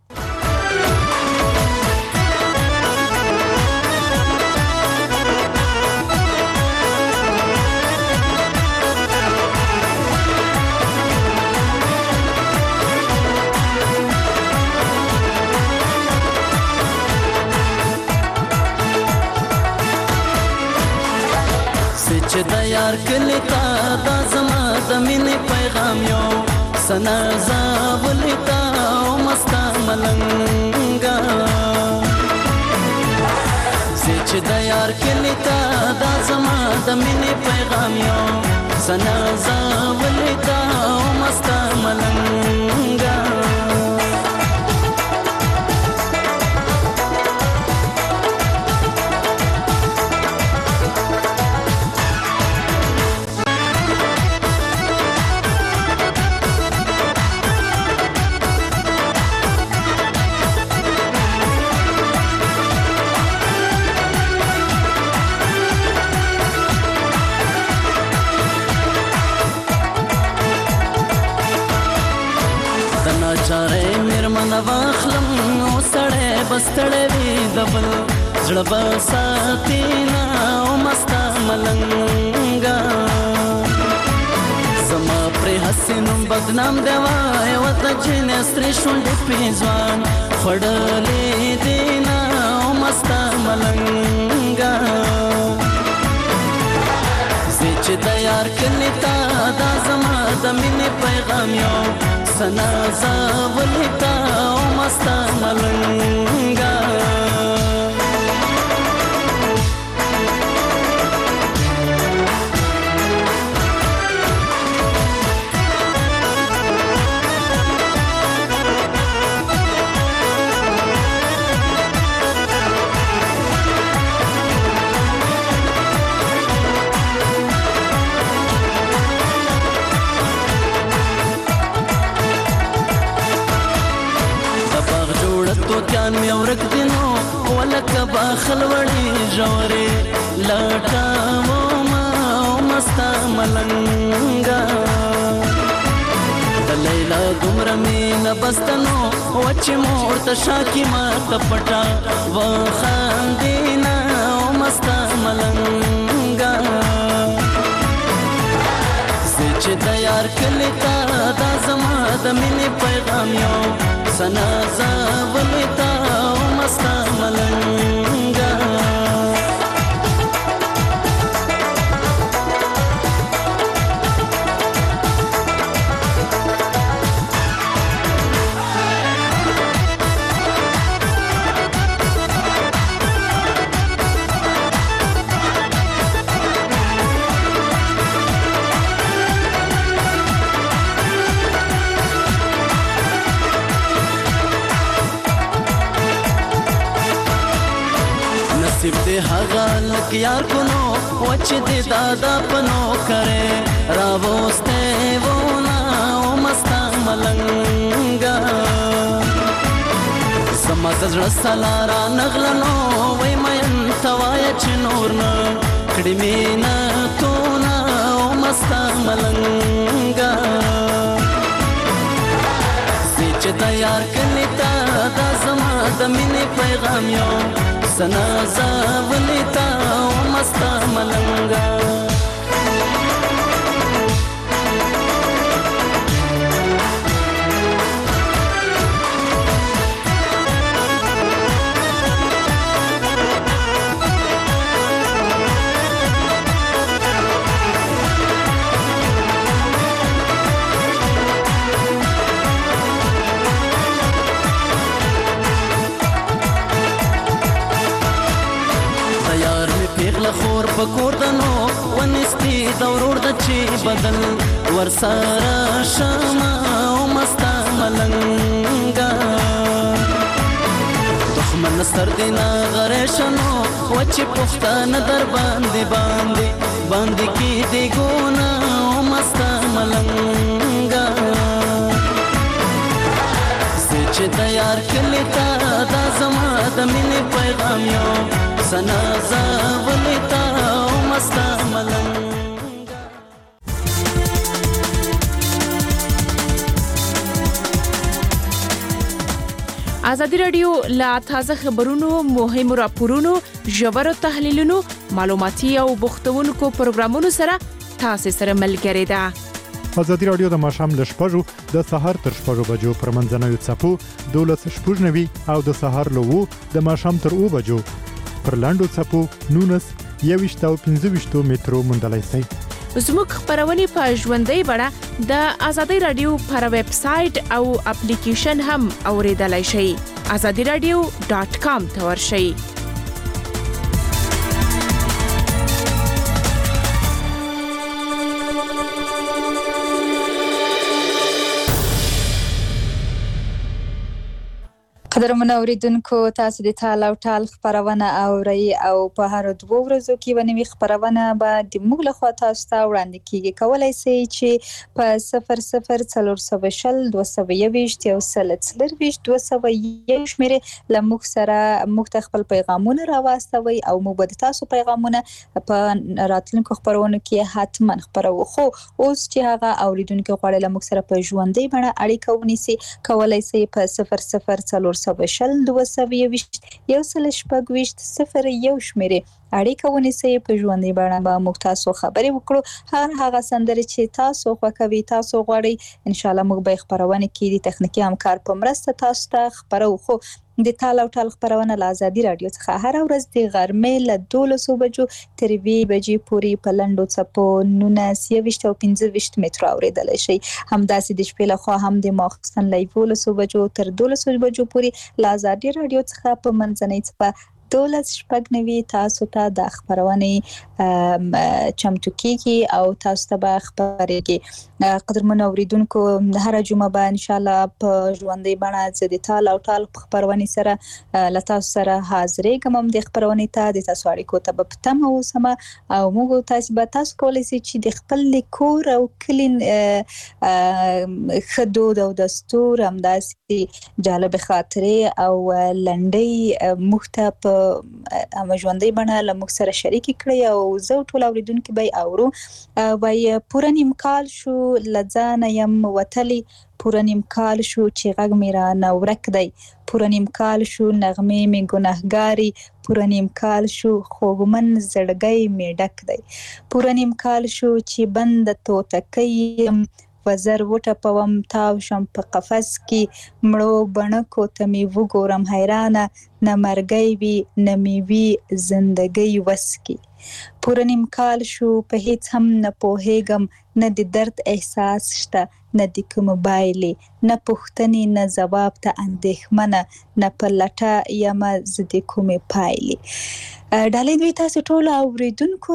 چې د یار کلی تا دا زما د مینې پیغام یو سنا زاولی تا او مستا ملنګا چې د یار کلی تا دا زما د مینې پیغام یو سنا زاولی تا او مستا ملنګا چاره میرمن واخلم او سړی بستړی وي د بل زړه به ساتي نه او مستا ملنګا زما پرې هسې نوم بدنام دی وایه ورته جینې سترې شونډې پې ځوان خوړلې دي نه او مستا ملنګا زه چې د یار کلي تا دا زما د مینې پیغام یو سنا زاولی تا او مستا ملنگا توتیان می ورک دینو ولکه باخل وړي جوړې لټاو ما مستا ملنګا د لیلا دومره مینه بستنو وچې مور ته شاکي ما ته پټا و خاندینا مستا ملنګا زه چې د یار کلی تا دا زما د مینې پیغام یو سنا زاولی تا او مستا ملنگا نصیب دې هغه لک یار کنو وچ دې دادا پنو کرے راوسته ونا او مستا ملنګا سما زړه سلارا نغلنو وای مې توای چې نور نه کړي مینا تو نا او مستا ملنګا چې د یار کلی تا دا زما د مینې پیغام یو سنا زاولی تا او مستا ملنګا خور پکور دنو ونستی دورور د چی بدل ورسره شمع او مستا ملنګا دښمن سر دینا غریشنو وچی پختانه در باندې باندې باندې کی دی ګونا او مستا ملنګا چې د یار کلی تا دا زما د مینې پیغام یو سنا زولې تا او مستا ملنګ ازادي رادیو لا تازه خبرونو مهمو راپورونو ژورو تحلیلونو معلوماتي او بوختونکو پروګرامونو سره تاسو سره ملګری ده. ازادي رادیو د ماښام ل 6:00 د سحر تر 6:00 بجو پر منځنوي څپو 12:90 او د سحر له 2 د ماښام تر 2 بجو پر لاندو څپو 19:25 مترو مندلای سي. زموږ خبرونه په ژوندۍ بڼه د ازادي رادیو پر ویب سټ او اپلیکیشن هم اوریدلای شئ. azadiradio.com ته ورشئ. قدرمن اوریدونکو تاسو د ټال او ټال خبرونه اورئ او په هر 2 ورځو کې ونوي خبرونه به د موږ له خوا تاسو ته وړاندې کیږي. کولای شئ چې په 00402221 شمیره لموږ سره موږ خپل پیغامونه راوستوي او موږ به تاسو پیغامونه په راتلونکو خبرونو کې حتما خبرو. خو اوس چې هغه اوریدونکو غواړي لموږ سره په ژوندۍ بڼه اړیکه ونیسي کولای شئ په 00402221 شمیره اړیکه ونیسئ. په ژوندۍ بڼه به موږ تاسو خبرې وکړو. هغه سندرې چې تاسو خوښوي تاسو غواړئ ان شاء الله موږ به خبرونه کې د تخنیکی همکار په مرسته تاسو ته خبرو. خو د ټال او ټال خبرونه له ازادي رادیو څخه هر ورځ د غرمې له 12 بجو تر 2 بجې پورې په لنډو څپو 19:25 مترو اوریدلای شئ. همداسې د شپې له خوا هم د ماخستن له 12 بجو تر 12 بجو پورې له ازادي رادیو څخه په منځنۍ څپه 12:90 تاسو ته د خبرونه چمتو کیږي او تاسو ته به خبرېږي. قدرمن اوریدونکو هر جمعه به ان شاء الله په ژوندۍ بڼه د ټال او ټال خبرونه سره ل تاسو سره حاضرې کوم. د خبرونه ته د تاسو اړیکو ته به پتم اوسم او موږ تاسو کولای شئ چې د خپل کور او کلین خدود او دستور همداسې جالب خاطرې او لنډي مختپ ژوندۍ بڼه له موږ سره شریک کړئ او زه ټول اوریدونکو به اورو. وای پوره نیم کال شو لځانه يم وتلی پوره نیم کال شو چې غږ مې را نورک دی پوره نیم کال شو نغمه مې ګناهګاری پوره نیم کال شو خوګمن زړګي مې ډک دی پوره نیم کال شو چې بند توتکې وزر وټه پوم تاو شم په قفس کې مړو بڼکو ته مې وګورم حیرانه نه مرګي وي نه مې وي زندګي وسکي پوره نیم کال شو په هیڅ هم نه پوهېږم نه د درد احساس شته نه د کوم موبایل نه پوښتنې نه جواب ته اندېښمنه نه په لټه یم زه د کومې پایلې ډالۍ دوی تاسو ټول اوریدونکو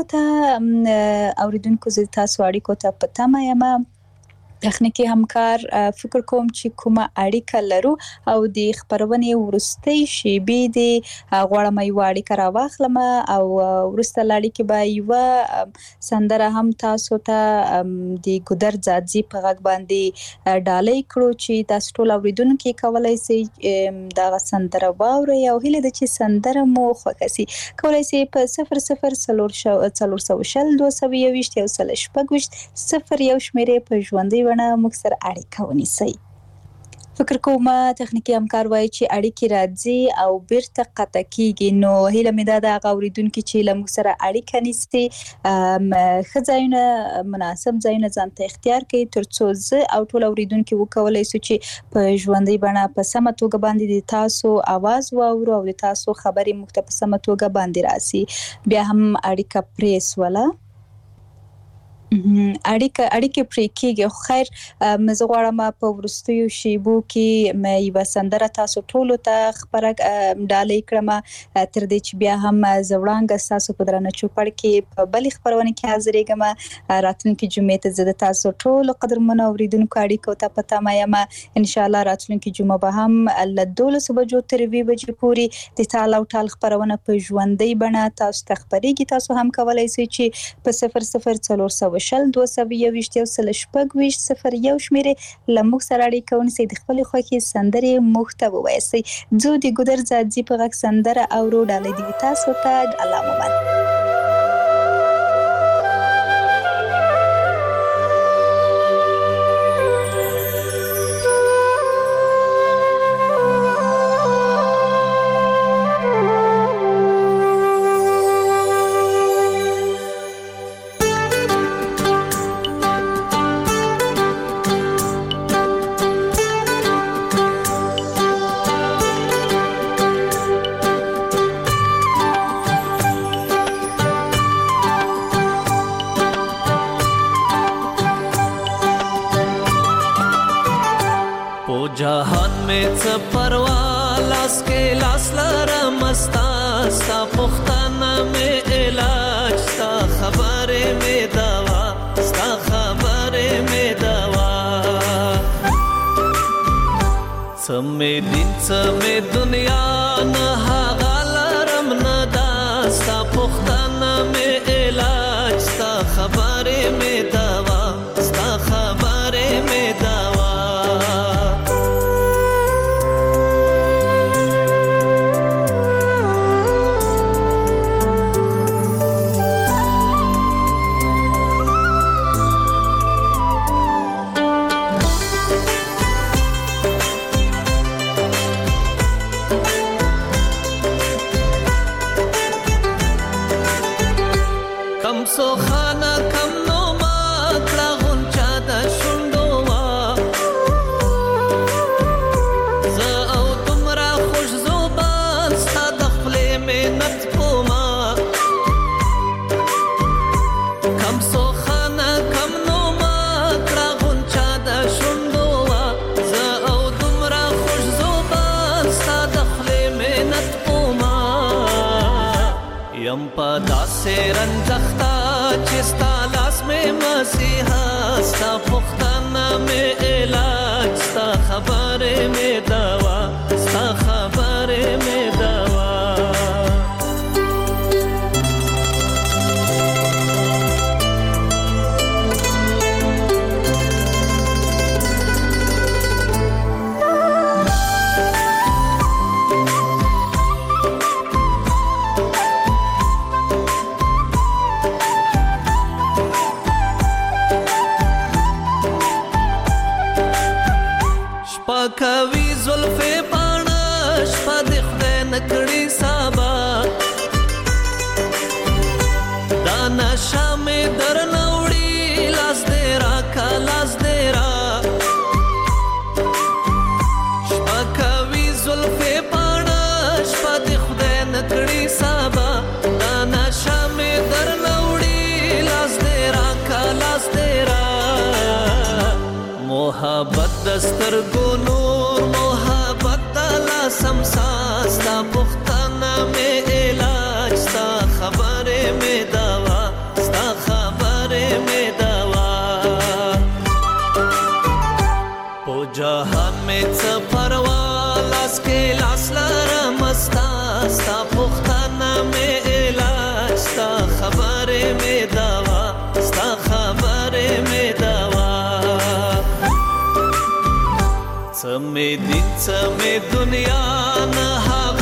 زه تاسو اړیکو ته په تمه یم تخنیکی همکار فکر کوم چې کومه اړیکه لرو او د خبرونې ورستۍ شیبې د غوړم یو اړیکه راوخلم او ورسته اړیکه به یو سندره هم تاسو ته د ګودر ځاځي په غږ باندې ډالۍ کړو چې تاسو ټول اوریدونکو کولای شئ دا سندره واوري او هله د چې سندره مو خوښسي کولای شئ په 00402221 شمیره په ژوندۍ موږ سره اړیکه ونیسئ. فکر کوم تخنیکی همکار وایي چې اړیکې راځي او بیرته قطع کیږي نو هیله مې ده اوریدونکو چې له موږ سره اړیکه نیسي خځایونه مناسب ځایونه ځان ته اختیار کړي ترڅو زه او ټول اوریدونکو وکولای شو چې په ژوندۍ بڼه په سمه توګه باندې د تاسو आवाज واورو او د تاسو خبرې موږ ته په سمه توګه باندې راسي. بیا هم اړیکه پریس ولا اړیکه پرې کېږي. خیر مزه غواړم په ورستیو شیبو کې مې یو سندره تاسو ټول ته خبره ډالۍ کړم تر دې چې بیا هم زوړانګ تاسو په درنه چوپړ کې په بلې خبرونه کې حاضرېږم. راتلونکي جمعې ته زه تاسو ټول قدرمن اوریدونکو اړیکو ته پته مې ان شاء الله راتلونکي جمعه به هم له 12 بجو تر 2 بجې پورې د ټال او ټال خبرونه په ژوندۍ بڼه تاسو ته خبرېږي. تاسو هم کولای شئ چې په 0040 02022 شمیرې لموږ سره اړیکه ونیسئ د خپل خوښې سندرې موږ ته ووایسئ. ځو د ګودر زادزي په غږ سندره اورو. ډالۍ دې تاسو ته. الله مو مل. जहान में च परवा लास के लास लरा मस्ता सा पुख्ताना में इलाज सा खबरे में दवा सा खबरे में दवा समय दिन समय दुनिया न हागालरम न दा सा पुख्ताना में इलाज सा खबरे में दवा सा खबरे में दवा सो खाना कम नो मात्रा गुंचा द शुंडोवा ज़ औ तुमरा खुश ज़ुबान सा दखले में नतकोमा कम सो खाना कम नो मात्रा गुंचा द शुंडोवा ज़ औ तुमरा खुश ज़ुबान सा दखले में नतकोमा यम पदा से रंजख्ता चिस्ता लास में मसीहा सा पुख्ताना में इलाज सा खबरे में दवा सा खबरे में दवा कवि जुल्फे पाणश पदिख दे नकड़ी साबा दाना शामे दर नौड़ी लास देरा का लास देरा कवि जुल्फे पाणश पदिख दे नकड़ी साबा दाना शामे दर नौड़ी लास देरा का लास देरा मोहब्बत दस्तर को नूर मोहब्बत तला समसास्ता पुख्ताना में इलाज सा खबरे में दवा सा खबरे में दवा ओ जहान में च परवा लास के लास लरा मस्ता सा पुख्ताना में इलाज सा खबरे में दवा सा खबरे में दवा समय दिन समय दुनिया न